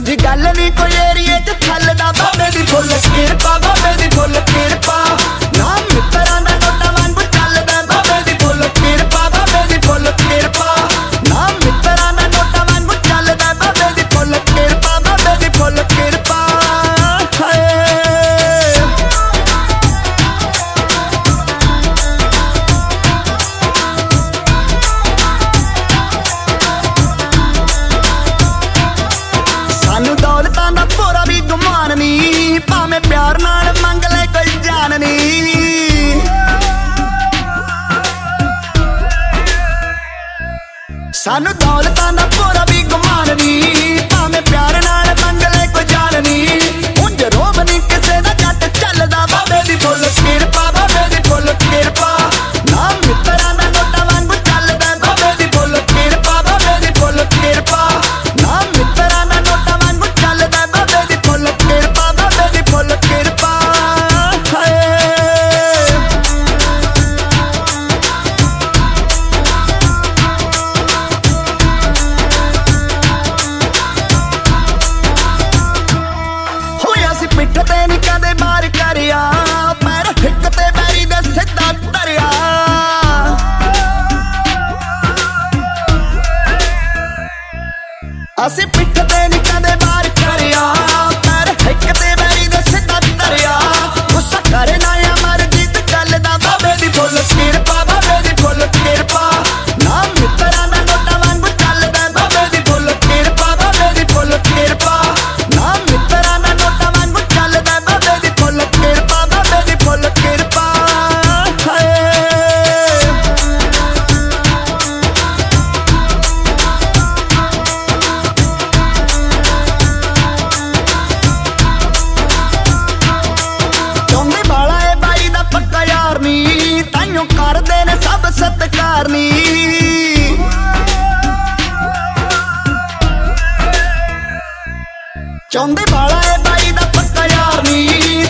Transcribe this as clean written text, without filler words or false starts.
जी गल नहीं कोई एरिए च थलदा बाबे दी फुल किरपा, बाबे दी फुल किरपा। ना मित्तरां दा नोटां वांगू चलदा बाबे दी फुल किरपा, बाबे दी फुल किरपा। ना मित्तरां दा नोटां वांगू चलदा बाबे दी फुल किरपा, बाबे दी फुल किरपा। सानू दौलतां दा पूरा भी गुमान नी, भावें प्यार नाल मंग ले कोई जान नी। सानू दौलतां दा पूरा भी गुमान नी, भावें प्यार नाल मंग ले कोई जान नी। उंज रोब नी किसे दा जट चलदा बाबे दी फुल किरपा, बाबे दी फुल किरपा। ना मित्तरां दा नोटां वांगू चलदा बाबे दी फुल किरपा, बाबे दी फुल किरपा। ना मित्तरां दा नोटां वांगू चलदा बाबे दी फुल किरपा, बाबे दी फुल किरपा। होया सी पिठ ते नी कदे मार करिया, पैर हिक ते बैरी दे सिद्धा धरिया। असी पिठ ते नी कदे मार करिया, पैर हिक ते बैरी दे सिद्धा धरिया। गुस्सा करे ना अमरजीत चलदा बाबे दी फुल किरपा, बाबे दी फुल किरपा। ना मित्तरां दा नोटां वांगू चलदा बाबे दी फुल किरपा, बाबे दी फुल किरपा। ना मित्तरां दा नोटां वांगू चलदा बाबे दी फुल किरपा, बाबे दी फुल किरपा। चौंदी वाला ए बाई दा पक्का यार नी, ताइयों करदे ने सब सत्कार नी। चौंदी वाला ए बाई दा पक्का यार नी,